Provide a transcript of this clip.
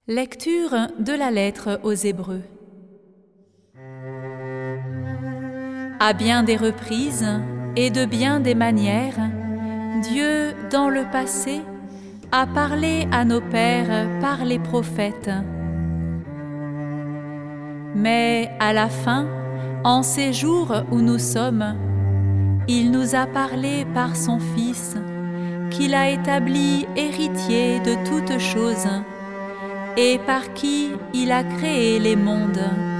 Lecture de la lettre aux Hébreux. À bien des reprises et de bien des manières, Dieu, dans le passé, a parlé à nos pères par les prophètes. Mais à la fin, en ces jours où nous sommes, il nous a parlé par son Fils, qu'il a établi héritier de toutes choses, et par qui il a créé les mondes.